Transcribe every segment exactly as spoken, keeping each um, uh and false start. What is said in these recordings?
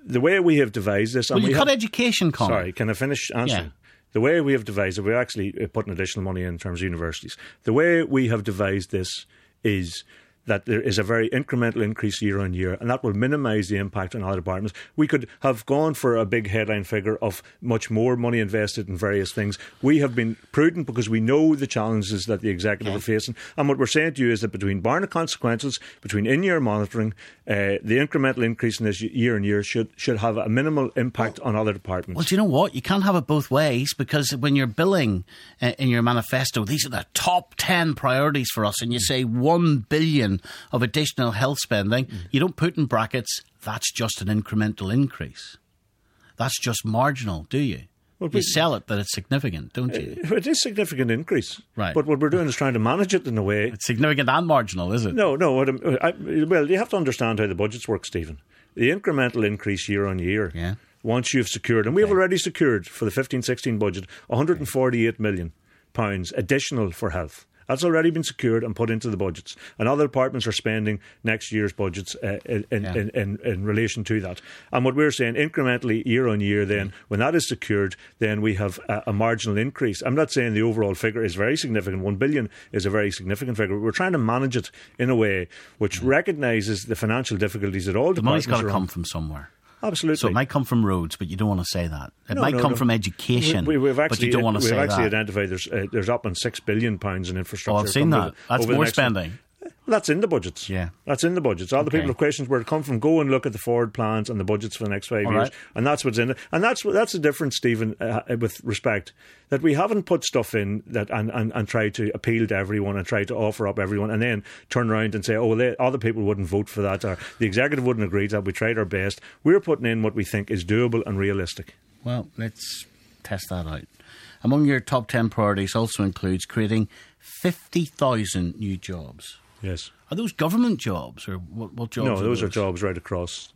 the way we have devised this... Well, and you we cut have, education, Conor. Sorry, can I finish answering? Yeah. The way we have devised it, we're actually putting additional money in terms of universities. The way we have devised this is that there is a very incremental increase year on year, and that will minimise the impact on other departments. We could have gone for a big headline figure of much more money invested in various things. We have been prudent because we know the challenges that the executive okay. are facing. And what we're saying to you is that between Barnett consequences, between in-year monitoring, uh, the incremental increase in this year on year should should have a minimal impact well, on other departments. Well, do you know what? You can't have it both ways, because when you're billing uh, in your manifesto, these are the top ten priorities for us, and you say one billion of additional health spending, mm. you don't put in brackets, that's just an incremental increase. That's just marginal, do you? Well, you sell it that it's significant, don't you? It is a significant increase. Right. But what we're doing is trying to manage it in a way... It's significant and marginal, is it? No, no. What I, well, you have to understand how the budgets work, Stephen. The incremental increase year on year, yeah. once you've secured, and we have already secured for the fifteen sixteen budget, one hundred forty-eight million pounds additional for health. That's already been secured and put into the budgets. And other departments are spending next year's budgets uh, in, yeah. in, in, in relation to that. And what we're saying, incrementally, year on year, then, when that is secured, then we have a, a marginal increase. I'm not saying the overall figure is very significant. One billion is a very significant figure. We're trying to manage it in a way which yeah. recognises the financial difficulties that all the departments money's got to come on. from somewhere. Absolutely. So it might come from roads, but you don't want to say that. It no, might no, come no. from education, we, we've actually, but you don't want to we've say that. We've actually identified there's, uh, there's up on six billion pounds in infrastructure. Oh, I've seen that. That's more spending. One. That's in the budgets. Yeah. That's in the budgets. All the okay. people have questions where it come from. Go and look at the forward plans and the budgets for the next five All years. Right. And that's what's in it. And that's that's the difference, Stephen, uh, with respect, that we haven't put stuff in that and, and, and tried to appeal to everyone and try to offer up everyone and then turn around and say, oh, they, other people wouldn't vote for that or the executive wouldn't agree to that. We tried our best. We're putting in what we think is doable and realistic. Well, let's test that out. Among your top ten priorities also includes creating fifty thousand new jobs. Yes. Are those government jobs or what, what jobs? No, are those those are jobs right across.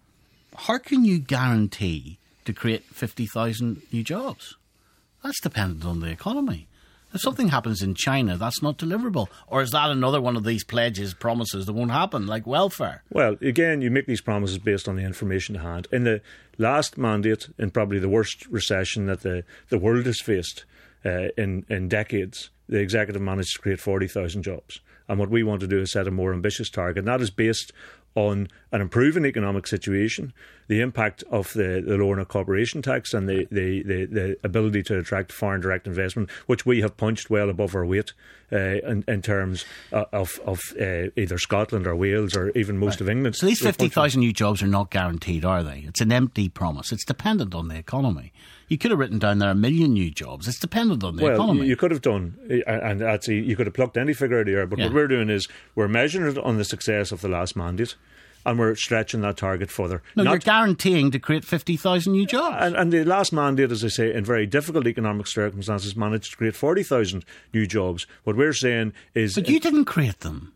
How can you guarantee to create fifty thousand new jobs? That's dependent on the economy. If something happens in China, that's not deliverable. Or is that another one of these pledges, promises that won't happen, like welfare? Well, again, you make these promises based on the information at hand. In the last mandate, in probably the worst recession that the, the world has faced uh, in, in decades, the executive managed to create forty thousand jobs. And what we want to do is set a more ambitious target. And that is based on an improving economic situation, the impact of the, the lowering of corporation tax and the, the, the, the ability to attract foreign direct investment, which we have punched well above our weight uh, in, in terms of, of uh, either Scotland or Wales or even most right. of England. So these fifty thousand new jobs are not guaranteed, are they? It's an empty promise. It's dependent on the economy. You could have written down there a million new jobs. It's dependent on the well, economy. Well, you could have done, and that's, you could have plucked any figure out of the air, but yeah. what we're doing is we're measuring it on the success of the last mandate, and we're stretching that target further. No, Not, you're guaranteeing to create fifty thousand new jobs. And, and the last mandate, as I say, in very difficult economic circumstances, managed to create forty thousand new jobs. What we're saying is... But you didn't create them.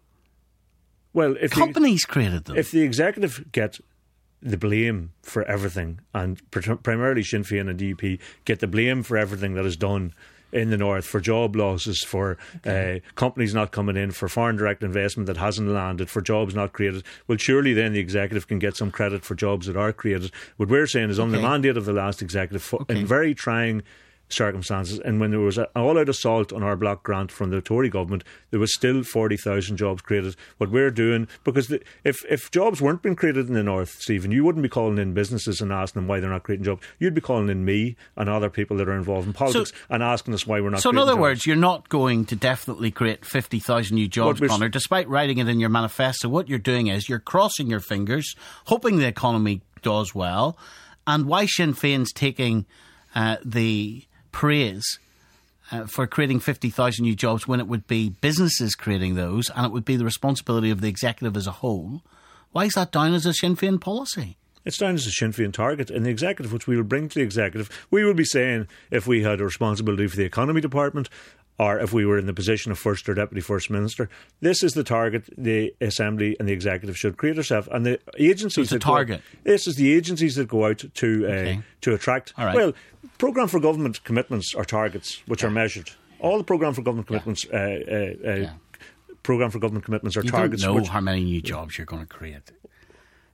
Well, if Companies the, created them. If the executive get the blame for everything, and primarily Sinn Féin and D U P get the blame for everything that is done in the north, for job losses, for okay. uh, companies not coming in, for foreign direct investment that hasn't landed, for jobs not created, well, surely then the executive can get some credit for jobs that are created. What we're saying is on okay. the mandate of the last executive, okay. in very trying circumstances, and when there was an all-out assault on our block grant from the Tory government, there was still forty thousand jobs created. What we're doing, because the, if, if jobs weren't being created in the north, Stephen, you wouldn't be calling in businesses and asking them why they're not creating jobs. You'd be calling in me and other people that are involved in politics so, and asking us why we're not so creating jobs. So in other jobs. words, you're not going to definitely create fifty thousand new jobs, Conor, despite writing it in your manifesto. What you're doing is you're crossing your fingers, hoping the economy does well, and why Sinn Féin's taking uh, the praise uh, for creating fifty thousand new jobs when it would be businesses creating those and it would be the responsibility of the executive as a whole. Why is that down as a Sinn Féin policy? It's down as a Sinn Féin target in the executive, which we will bring to the executive. We will be saying if we had a responsibility for the economy department or if we were in the position of First or Deputy First Minister, this is the target the Assembly and the Executive should create herself. And the agencies so that target. Go out, this is the agencies that go out to uh, okay. to attract. All right. Well, Programme for Government commitments are targets which yeah. are measured. All the Programme for Government commitments, yeah. uh, uh, uh, yeah. Programme for Government commitments are you targets. You don't know which, how many new jobs you're going to create.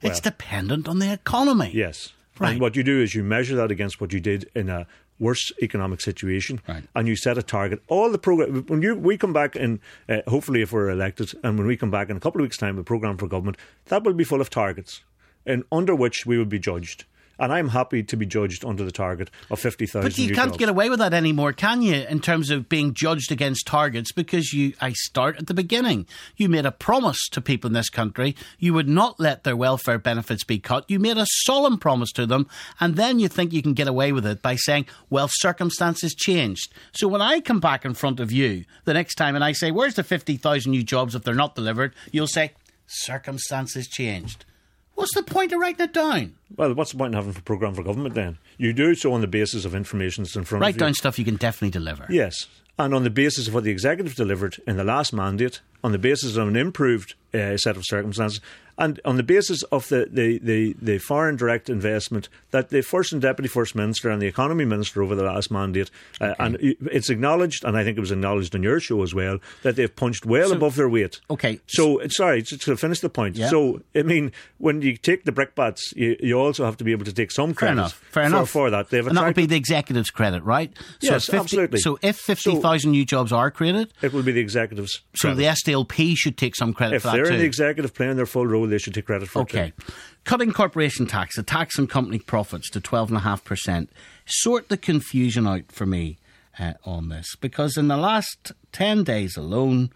Well, it's dependent on the economy. Yes. Right. And what you do is you measure that against what you did in a worse economic situation, right. and you set a target. All the program when you we come back in, uh, hopefully if we're elected, and when we come back in a couple of weeks' time with programme for government, that will be full of targets, and under which we will be judged. And I'm happy to be judged under the target of fifty thousand. But you new can't jobs. get away with that anymore, can you, in terms of being judged against targets? Because you, I start at the beginning. You made a promise to people in this country. You would not let their welfare benefits be cut. You made a solemn promise to them. And then you think you can get away with it by saying, well, circumstances changed. So when I come back in front of you the next time and I say, where's the fifty thousand new jobs if they're not delivered? You'll say, circumstances changed. What's the point of writing it down? Well, what's the point in having a programme for government then? You do so on the basis of information that's in front Write of you. down stuff you can definitely deliver. Yes. And on the basis of what the executive delivered in the last mandate, on the basis of an improved uh, set of circumstances, and on the basis of the, the, the, the foreign direct investment that the First and Deputy First Minister and the Economy Minister over the last mandate, uh, okay. and it's acknowledged, and I think it was acknowledged on your show as well, that they've punched well so, above their weight. Okay. So, sorry, just to finish the point. Yeah. So, I mean, when you take the brickbats, you, you also have to be able to take some Fair credit enough. Fair for, enough. for that. They've and that would be the executive's credit, right? So yes, fifty, absolutely. So if fifty thousand so, new jobs are created... It will be the executive's So credit. the S D L P should take some credit if for that too. If they're in the executive playing their full role, they should take credit for okay. it too. Cutting corporation tax, the tax on company profits to twelve point five percent. Sort the confusion out for me uh, on this. Because in the last ten days alone,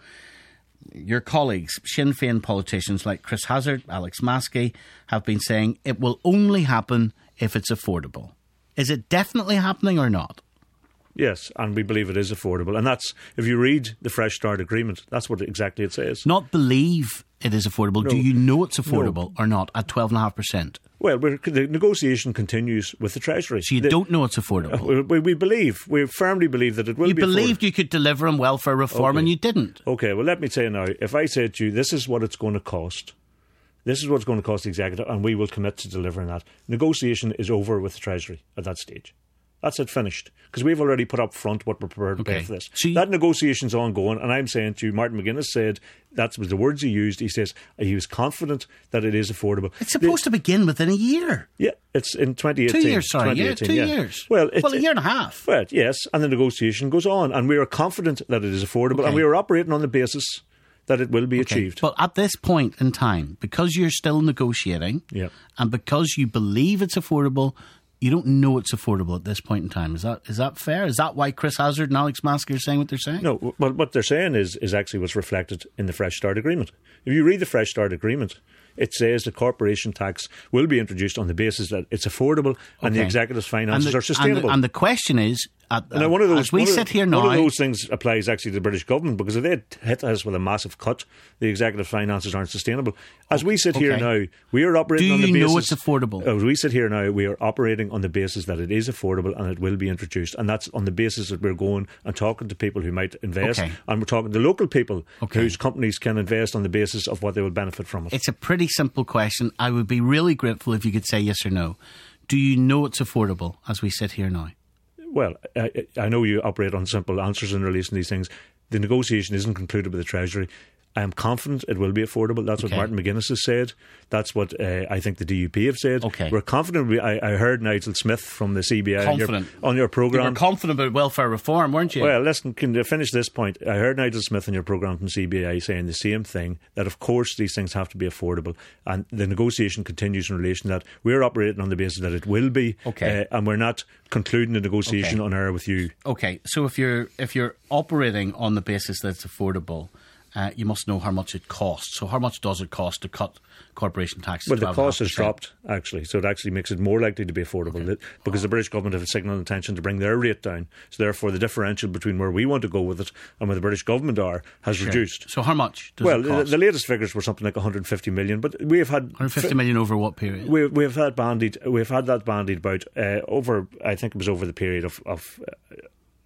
your colleagues, Sinn Féin politicians like Chris Hazard, Alex Maskey, have been saying it will only happen if it's affordable. Is it definitely happening or not? Yes, and we believe it is affordable. And that's, if you read the Fresh Start Agreement, that's what exactly it says. Not believe it is affordable. No. Do you know it's affordable No. or not at twelve point five percent? Well, we're, the negotiation continues with the Treasury. So you the, don't know it's affordable? Uh, we, we believe, we firmly believe that it will you be believed affordable. You could deliver on welfare reform okay. and you didn't. Okay, well, let me say now, if I say to you, this is what it's going to cost, this is what it's going to cost the executive, and we will commit to delivering that, negotiation is over with the Treasury at that stage. That's it, finished. Because we've already put up front what we're prepared to okay. pay for this. So you, that negotiation's ongoing, and I'm saying to you, Martin McGuinness said, that was the words he used, he says he was confident that it is affordable. It's supposed the, to begin within a year. Yeah, it's in twenty eighteen. Two years, sorry, yeah, two yeah. years. Well, well, a year and a half. Well, yes, and the negotiation goes on, and we are confident that it is affordable, okay. and we are operating on the basis that it will be okay. achieved. But at this point in time, because you're still negotiating, yep. and because you believe it's affordable, you don't know it's affordable at this point in time. Is that is that fair? Is that why Chris Hazard and Alex Maskey are saying what they're saying? No, well, what they're saying is, is actually what's reflected in the Fresh Start Agreement. If you read the Fresh Start Agreement, it says the corporation tax will be introduced on the basis that it's affordable and okay. the executive's finances and the, are sustainable. And the, and the question is, at, now, one of those, as we one sit of, here now... One of those things applies actually to the British government, because if they hit us with a massive cut, the executive finances aren't sustainable. As we sit okay. here now, we are operating Do on the basis... Do you know it's affordable? As we sit here now, we are operating on the basis that it is affordable and it will be introduced. And that's on the basis that we're going and talking to people who might invest. Okay. And we're talking to local people okay. whose companies can invest on the basis of what they will benefit from it. It's a pretty simple question. I would be really grateful if you could say yes or no. Do you know it's affordable as we sit here now? Well, I, I know you operate on simple answers in relation to these things. The negotiation isn't concluded with the Treasury. I am confident it will be affordable. That's okay. what Martin McGuinness has said. That's what uh, I think the D U P have said. Okay. We're confident. We, I, I heard Nigel Smith from the C B I confident. on your, on your programme. You were confident about welfare reform, weren't you? Well, listen, can you finish this point? I heard Nigel Smith on your programme from C B I saying the same thing, that of course these things have to be affordable, and the negotiation continues in relation to that. We're operating on the basis that it will be, okay. uh, and we're not concluding the negotiation okay. on air with you. Okay, so if you're if you're operating on the basis that it's affordable, Uh, you must know how much it costs. So how much does it cost to cut corporation tax? Well, the cost has dropped, actually. So it actually makes it more likely to be affordable, okay. because the British government have a signalled intention to bring their rate down. So therefore, the differential between where we want to go with it and where the British government are has sure. reduced. So how much does well, it cost? The, the latest figures were something like one hundred fifty million, but we have had... one hundred fifty million over what period? We, we've, had bandied, we've had that bandied about uh, over, I think it was over the period of... of uh,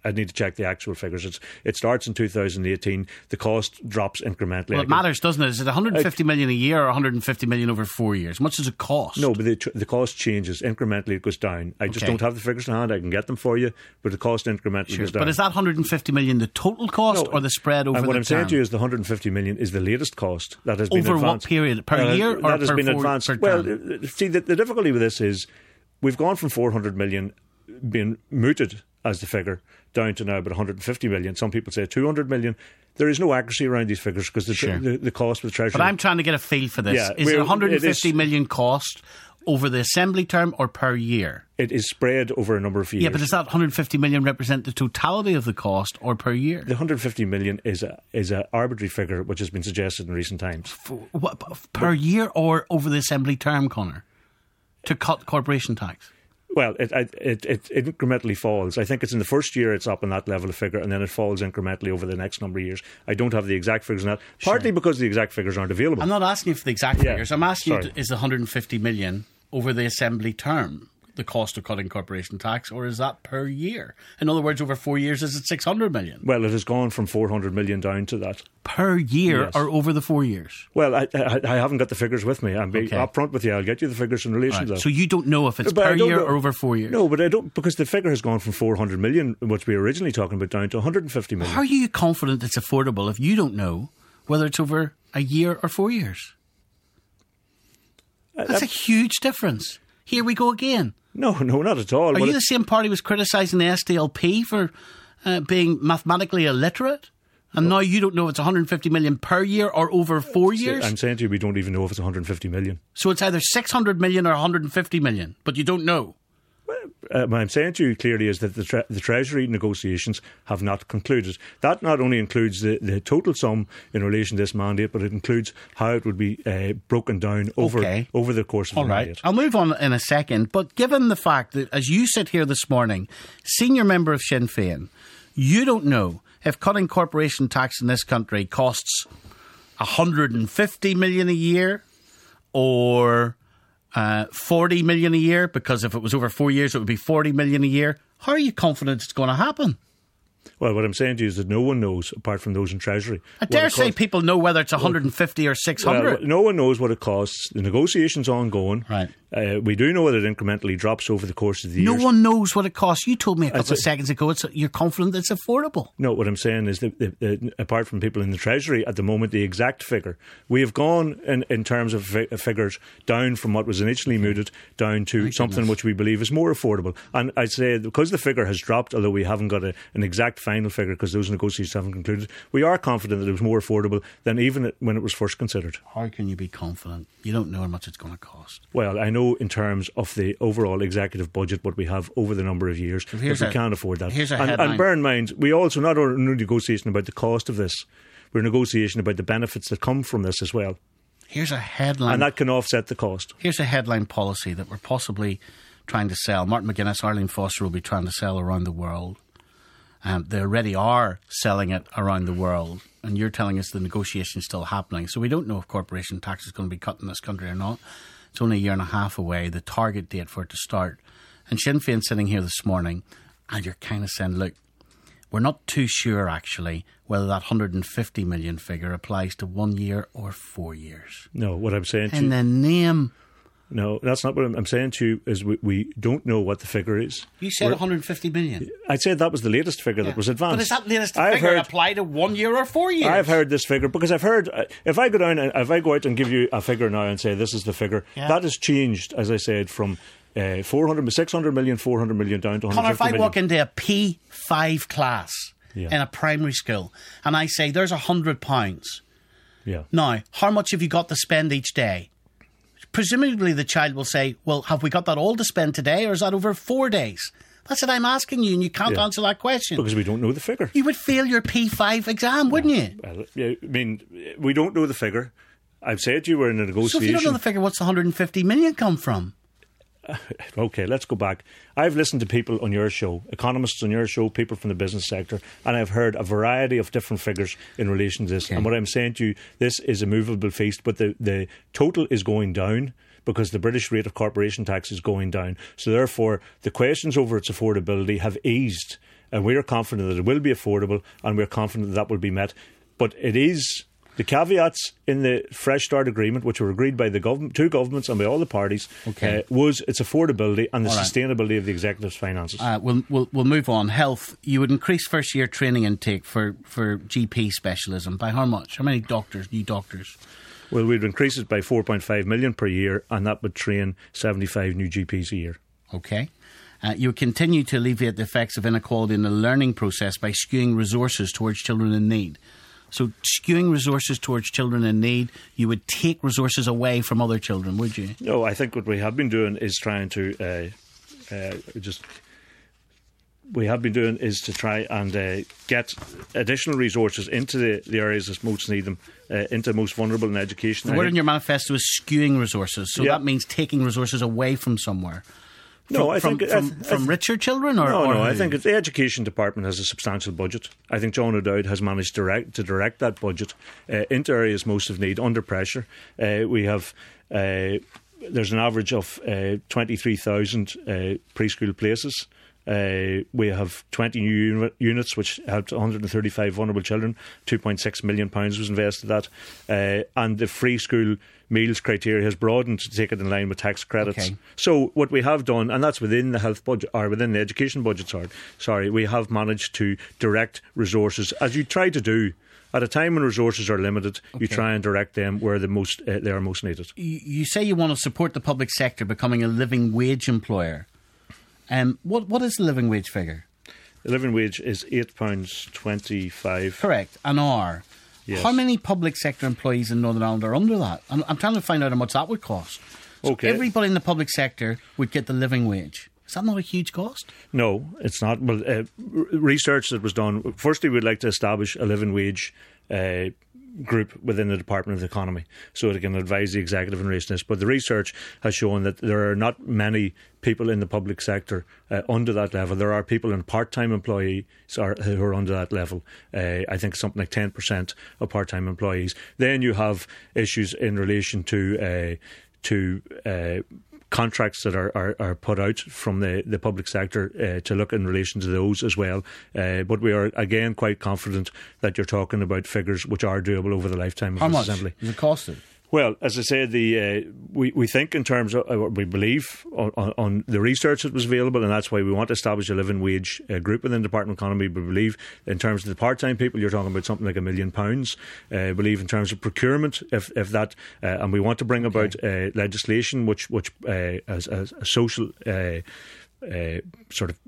I need to check the actual figures. It's, it starts in two thousand eighteen. The cost drops incrementally. Well, it matters, doesn't it? Is it one hundred fifty million a year or one hundred fifty million over four years? How much does it cost? No, but the, the cost changes incrementally. It goes down. I just Okay. don't have the figures in hand. I can get them for you, but the cost incrementally Sure. goes down. But is that one hundred fifty million the total cost No, or the spread over and what the I'm saying term? to you is the one hundred fifty million is the latest cost that has been Over what advanced. period? Per Uh, year or that has per been four- advanced. per Well, term? uh, see, the, the difficulty with this is we've gone from four hundred million being mooted as the figure down to now about one hundred fifty million. Some people say two hundred million. There is no accuracy around these figures because the, Sure. the, the cost of the Treasury. But I'm trying to get a feel for this. Yeah, is it we're- one hundred fifty it is- million cost over the assembly term or per year? It is spread over a number of years. Yeah, but does that one hundred fifty million represent the totality of the cost or per year? The one hundred fifty million is a is an arbitrary figure which has been suggested in recent times. For, what, per year or over the assembly term, Connor? To cut corporation tax? Well, it, it it it incrementally falls. I think it's in the first year it's up on that level of figure, and then it falls incrementally over the next number of years. I don't have the exact figures on that, partly because the exact figures aren't available. I'm not asking you for the exact Yeah, figures. I'm asking sorry. you, is the one hundred fifty million over the assembly term the cost of cutting corporation tax, or is that per year? In other words, over four years, is it six hundred million? Well, it has gone from four hundred million down to that. Per year Yes. or over the four years? Well, I, I, I haven't got the figures with me. I'm being Okay. upfront with you. I'll get you the figures in relation Right. to that. So you don't know if it's But I per don't year know- or over four years? No, but I don't, because the figure has gone from four hundred million, which we were originally talking about, down to one hundred fifty million. How are you confident it's affordable if you don't know whether it's over a year or four years? Uh, That's that- a huge difference. Here we go again. No, no, not at all. Are Well, you it- the same party who was criticising the S D L P for uh, being mathematically illiterate? And now you don't know if it's one hundred fifty million per year or over four years? I'm saying to you, we don't even know if it's one hundred fifty million. So it's either six hundred million or one hundred fifty million, but you don't know. Uh, what I'm saying to you clearly is that the, tre- the Treasury negotiations have not concluded. That not only includes the, the total sum in relation to this mandate, but it includes how it would be uh, broken down over Okay. over the course of All the right. mandate. I'll move on in a second. But given the fact that, as you sit here this morning, senior member of Sinn Féin, you don't know if cutting corporation tax in this country costs one hundred fifty million a year or uh, forty million a year, because if it was over four years, it would be forty million a year. How are you confident it's going to happen? Well, what I'm saying to you is that no one knows, apart from those in Treasury. I what dare it say costs. people know whether it's one hundred fifty or six hundred. Well, no one knows what it costs. The negotiation's ongoing. Right. Uh, we do know that it incrementally drops over the course of the No years. one knows what it costs. You told me a couple That's of it. seconds ago it's, you're confident it's affordable. No, what I'm saying is that, that, that apart from people in the Treasury at the moment, the exact figure, we have gone in, in terms of fi- figures down from what was initially mooted down to something which we believe is more affordable. And I'd say because the figure has dropped, although we haven't got a, an exact final figure because those negotiations haven't concluded, we are confident that it was more affordable than even it- when it was first considered. How can you be confident? You don't know how much it's going to cost. Well, I know in terms of the overall executive budget, what we have over the number of years, here's if we a- can't afford that. here's a and, headline. and bear in mind, we also not only negotiation about the cost of this, we're negotiating about the benefits that come from this as well. Here's a headline. And that can offset the cost. Here's a headline policy that we're possibly trying to sell. Martin McGuinness, Arlene Foster will be trying to sell around the world. Um, they already are selling it around the world. And you're telling us the negotiation's still happening. So we don't know if corporation tax is going to be cut in this country or not. It's only a year and a half away, the target date for it to start. And Sinn Féin sitting here this morning, and you're kind of saying, look, we're not too sure, actually, whether that one hundred fifty million figure applies to one year or four years. No, what I'm saying to In you, the name... no, that's not what I'm, I'm saying to you, is we, we don't know what the figure is. You said We're- one hundred fifty million. I'd say that was the latest figure that was advanced. But is that latest I've figure heard, apply to one year or four years? I've heard this figure because I've heard, uh, if I go down, and if I go out and give you a figure now and say this is the figure, Yeah. that has changed, as I said, from uh, four hundred, six hundred million, four hundred million down to one Connor, hundred if fifty I million. walk into a P five class Yeah. in a primary school and I say there's one hundred pounds, Yeah. now, how much have you got to spend each day? Presumably the child will say, well, have we got that all to spend today, or is that over four days? That's what I'm asking you, and you can't Yeah. answer that question. Because we don't know the figure. You would fail your P five exam, wouldn't you? Well, yeah, I mean, we don't know the figure. I've said to you we're in a So negotiation. if you don't know the figure, what's the one hundred fifty million come from? Okay, let's go back. I've listened to people on your show, economists on your show, people from the business sector, and I've heard a variety of different figures in relation to this. Okay. And what I'm saying to you, this is a movable feast, but the, the total is going down because the British rate of corporation tax is going down. So therefore, the questions over its affordability have eased. and we are confident that it will be affordable, and we're confident that that will be met. But it is the caveats in the Fresh Start agreement, which were agreed by the government, two governments and by all the parties, okay. uh, was its affordability and the right. sustainability of the executive's finances. Uh, we'll, we'll, we'll move on. Health. You would increase first year training intake for, for G P specialism by how much? How many doctors, new doctors? Well, we'd increase it by four point five million per year, and that would train seventy-five new G Ps a year. Okay. Uh, you would continue to alleviate the effects of inequality in the learning process by skewing resources towards children in need. So skewing resources towards children in need, you would take resources away from other children, would you? No, I think what we have been doing is trying to uh, uh, just... we have been doing is to try and uh, get additional resources into the, the areas that most need them, uh, into most vulnerable in education. The word in your manifesto is skewing resources, so yeah. that means taking resources away from somewhere. From, no, I from, think from, I th- from richer children, or no, or no. who? I think the education department has a substantial budget. I think John O'Dowd has managed direct, to direct that budget uh, into areas most of need under pressure. Uh, we have uh, there's an average of uh, twenty-three thousand uh, preschool places. Uh, we have twenty new uni- units which helped one hundred thirty-five vulnerable children. two point six million pounds was invested in that. Uh, and the free school meals criteria has broadened to take it in line with tax credits. Okay. So what we have done, and that's within the health budget, or within the education budget, sorry, sorry, we have managed to direct resources, as you try to do. At a time when resources are limited, okay. you try and direct them where the most uh, they are most needed. You, you say you want to support the public sector becoming a living wage employer. Um, what what is the living wage figure? The living wage is eight pounds twenty-five. Correct, an hour. Yes. How many public sector employees in Northern Ireland are under that? I'm, I'm trying to find out how much that would cost. So okay. everybody in the public sector would get the living wage. Is that not a huge cost? No, it's not. Well, uh, research that was done. Firstly, we'd like to establish a living wage uh, group within the Department of the Economy so it can advise the executive in relation to this. But the research has shown that there are not many people in the public sector uh, under that level. There are people in part-time employees are, who are under that level. Uh, I think something like ten percent of part-time employees. Then you have issues in relation to uh, to uh, contracts that are, are, are put out from the, the public sector uh, to look in relation to those as well. Uh, but we are, again, quite confident that you're talking about figures which are doable over the lifetime of How this much Assembly. Does it cost it? Well, as I said, the uh, we, we think in terms of, uh, we believe on, on, on the research that was available, and that's why we want to establish a living wage uh, group within the Department of Economy. We believe in terms of the part-time people, you're talking about something like a million pounds. Uh, believe in terms of procurement, if if that, uh, and we want to bring about uh, legislation which, which uh, as, as a social uh, uh, sort of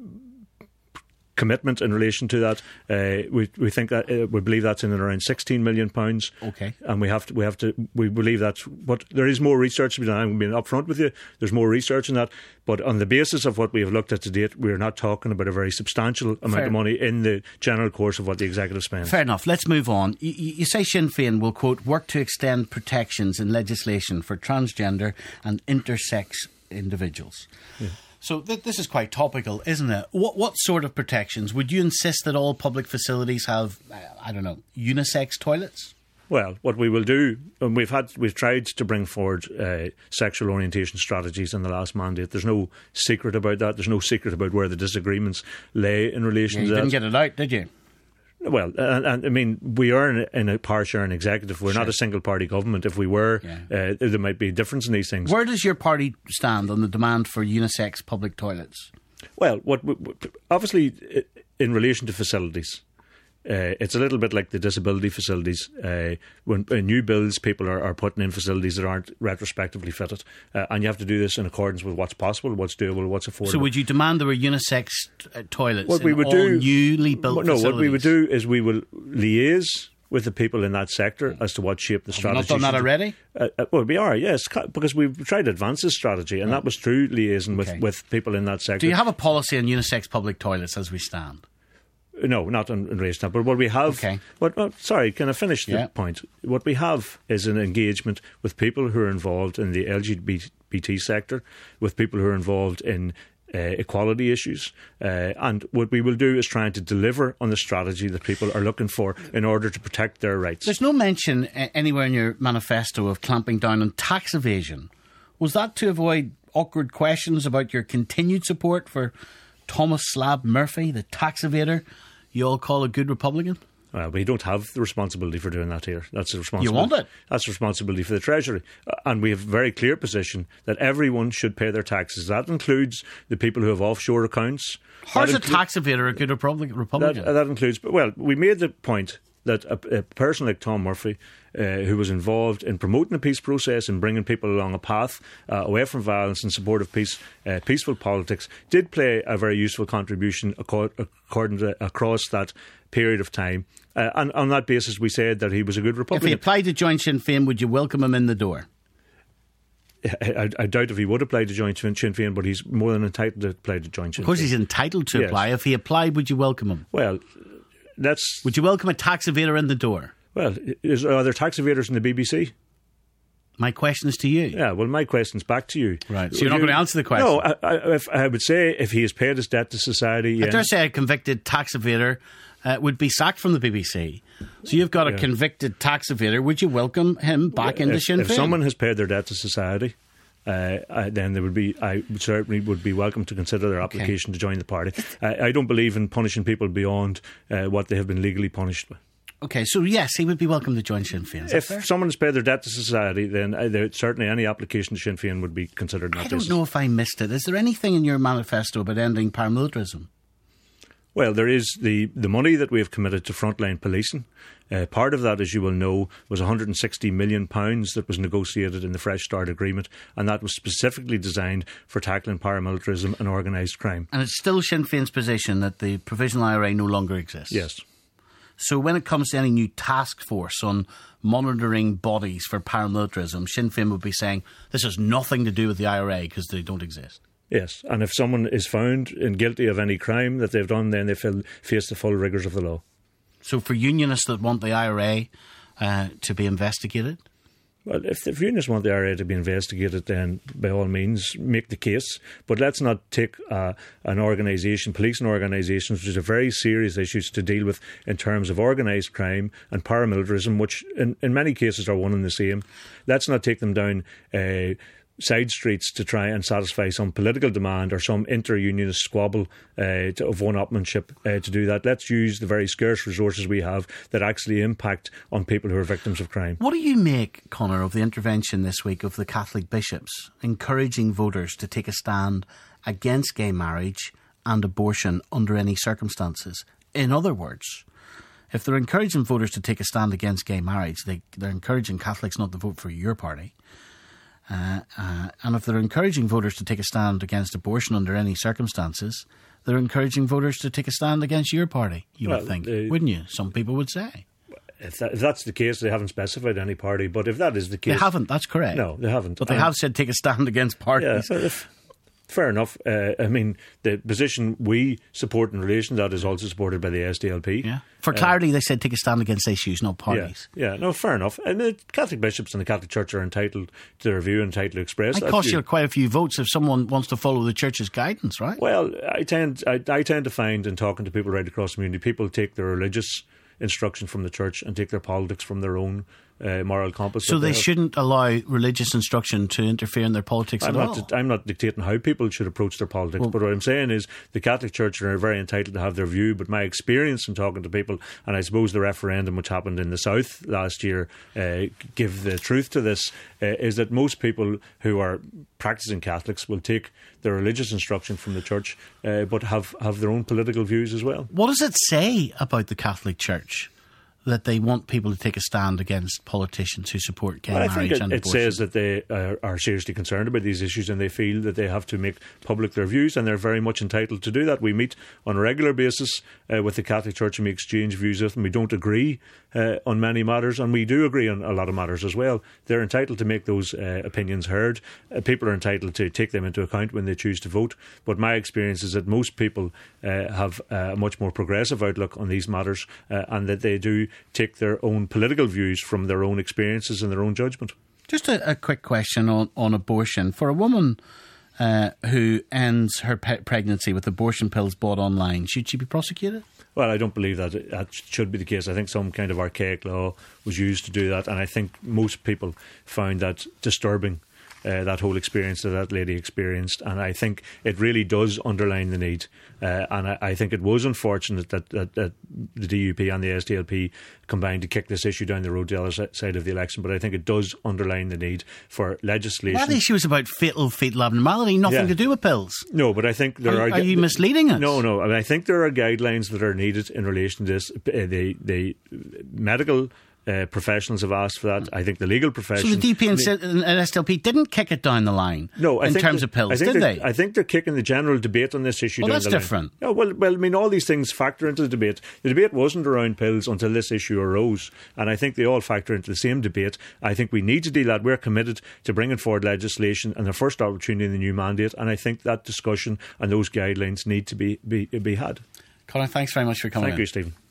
commitment in relation to that. Uh, we we think that uh, we believe that's in and around sixteen million pounds. Okay, and we have to we have to we believe that's. But there is more research to be done. I'm being upfront with you. There's more research in that, but on the basis of what we have looked at to date, we're not talking about a very substantial amount Fair. of money in the general course of what the executive spends. Fair enough. Let's move on. You, you say Sinn Féin will, quote, work to extend protections in legislation for transgender and intersex individuals. Yeah. So th- this is quite topical, isn't it? What what sort of protections? Would you insist that all public facilities have, uh, I don't know, unisex toilets? Well, what we will do, and we've had, we've tried to bring forward uh, sexual orientation strategies in the last mandate. There's no secret about that. There's no secret about where the disagreements lay in relation yeah, to that. You didn't get it out, did you? Well, and, and I mean, we are in a, in a power-sharing executive. We're sure. not a single-party government. If we were, yeah. uh, there might be a difference in these things. Where does your party stand on the demand for unisex public toilets? Well, what obviously, in relation to facilities, Uh, it's a little bit like the disability facilities. Uh, when in new builds, people are, are putting in facilities that aren't retrospectively fitted. Uh, and you have to do this in accordance with what's possible, what's doable, what's affordable. So would you demand there were unisex uh, toilets what in we would all do, newly built no, facilities? No, what we would do is we will liaise with the people in that sector as to what shape the strategy. Have you not done that already? Uh, uh, well, we are, yes, because we've tried to advance this strategy, and oh. that was through liaising with, okay. with people in that sector. Do you have a policy on unisex public toilets as we stand? No, not in, in relation to that. But what we have... Okay. What, oh, sorry, can I finish the yeah. point? What we have is an engagement with people who are involved in the L G B T sector, with people who are involved in uh, equality issues. Uh, and what we will do is trying to deliver on the strategy that people are looking for in order to protect their rights. There's no mention uh, anywhere in your manifesto of clamping down on tax evasion. Was that to avoid awkward questions about your continued support for Thomas Slab Murphy, the tax evader, you all call a good Republican? Well, we don't have the responsibility for doing that here. That's the responsibility. You want it? That's the responsibility for the Treasury. Uh, and we have a very clear position that everyone should pay their taxes. That includes the people who have offshore accounts. How's that a inclu- tax evader a good Republican? That, uh, that includes, well, we made the point that a, a person like Tom Murphy, uh, who was involved in promoting the peace process and bringing people along a path uh, away from violence in support of peace, uh, peaceful politics, did play a very useful contribution according to, across that period of time. Uh, and on that basis, we said that he was a good Republican. If he applied to join Sinn Féin, would you welcome him in the door? I, I doubt if he would apply to join Sinn Féin, but he's more than entitled to apply to join Sinn Féin. Of course, he's entitled to yes. apply. If he applied, would you welcome him? Well, that's... Would you welcome a tax evader in the door? Well, is, are there tax evaders in the B B C? My question is to you. Yeah, well, my question's back to you. Right, so you're not going to answer the question? No, I, I, if, I would say if he has paid his debt to society... I dare say a convicted tax evader uh, would be sacked from the B B C. So you've got a yeah. convicted tax evader. Would you welcome him back yeah, into if, Sinn Féin? If someone has paid their debt to society... Uh, I, then there would be, I would certainly would be welcome to consider their application okay. to join the party. I, I don't believe in punishing people beyond uh, what they have been legally punished by. Okay, so yes, he would be welcome to join Sinn Féin. If fair? someone has paid their debt to society, then uh, there, certainly any application to Sinn Féin would be considered. In that I don't basis. know if I missed it. Is there anything in your manifesto about ending paramilitarism? Well, there is the, the money that we have committed to frontline policing. Uh, part of that, as you will know, was one hundred sixty million pounds that was negotiated in the Fresh Start Agreement, and that was specifically designed for tackling paramilitarism and organised crime. And it's still Sinn Féin's position that the Provisional I R A no longer exists? Yes. So when it comes to any new task force on monitoring bodies for paramilitarism, Sinn Féin would be saying this has nothing to do with the I R A because they don't exist? Yes, and if someone is found and guilty of any crime that they've done, then they face the full rigours of the law. So for unionists that want the I R A uh, to be investigated? Well, if, if unionists want the I R A to be investigated, then by all means make the case. But let's not take uh, an organisation, policing organisations, which is a very serious issue to deal with in terms of organised crime and paramilitarism, which in, in many cases are one and the same. Let's not take them down uh, side streets to try and satisfy some political demand or some inter-unionist squabble uh, to, of one-upmanship uh, to do that. Let's use the very scarce resources we have that actually impact on people who are victims of crime. What do you make, Conor, of the intervention this week of the Catholic bishops encouraging voters to take a stand against gay marriage and abortion under any circumstances? In other words, if they're encouraging voters to take a stand against gay marriage, they, they're encouraging Catholics not to vote for your party. Uh, uh, and if they're encouraging voters to take a stand against abortion under any circumstances, they're encouraging voters to take a stand against your party, you well, would think, uh, wouldn't you? Some people would say. If, that, if that's the case, they haven't specified any party, but if that is the case... They haven't, that's correct. No, they haven't. But they um, have said take a stand against parties. Yeah, if, fair enough. Uh, I mean, the position we support in relation to that is also supported by the S D L P. Yeah. For clarity, uh, they said take a stand against issues, not parties. Yeah, yeah, no, fair enough. And the Catholic bishops and the Catholic Church are entitled to their view and entitled to express. It costs you quite a few votes if someone wants to follow the Church's guidance, right? Well, I tend, I, I tend to find in talking to people right across the community, people take their religious instruction from the Church and take their politics from their own Uh, moral compass. So they, they shouldn't allow religious instruction to interfere in their politics I'm at not, all? I'm not dictating how people should approach their politics, well, but what I'm saying is the Catholic Church are very entitled to have their view, but my experience in talking to people, and I suppose the referendum which happened in the South last year uh, give the truth to this, uh, is that most people who are practising Catholics will take their religious instruction from the Church, uh, but have, have their own political views as well. What does it say about the Catholic Church that they want people to take a stand against politicians who support gay well, marriage I think it, and it abortion? says that they uh, are seriously concerned about these issues and they feel that they have to make public their views, and they're very much entitled to do that. We meet on a regular basis uh, with the Catholic Church and we exchange views with them. We don't agree uh, on many matters, and we do agree on a lot of matters as well. They're entitled to make those uh, opinions heard. Uh, people are entitled to take them into account when they choose to vote, but my experience is that most people uh, have a much more progressive outlook on these matters, uh, and that they do take their own political views from their own experiences and their own judgment. Just a, a quick question on, on abortion. For a woman uh, who ends her pe- pregnancy with abortion pills bought online, should she be prosecuted? Well, I don't believe that that should be the case. I think some kind of archaic law was used to do that, and I think most people found that disturbing. uh, that whole experience that that lady experienced. And I think it really does underline the need. Uh, and I, I think it was unfortunate that, that, that the D U P and the S D L P combined to kick this issue down the road the other side of the election. But I think it does underline the need for legislation. That issue is about fatal fetal abnormality, nothing yeah. to do with pills. No, but I think there are. Are, are you misleading us? No, no. I mean, I think there are guidelines that are needed in relation to this. Uh, the the medical Uh, professionals have asked for that. I think the legal profession. So the D P and, and S D L P didn't kick it down the line. No, I in think terms that, of pills, did they? I think they're kicking the general debate on this issue well, down that's the line. different. Yeah, well, well, I mean, all these things factor into the debate. The debate wasn't around pills until this issue arose, and I think they all factor into the same debate. I think we need to deal that. We're committed to bringing forward legislation and the first opportunity in the new mandate, and I think that discussion and those guidelines need to be be, be had. Colin, thanks very much for coming Thank in. you, Stephen.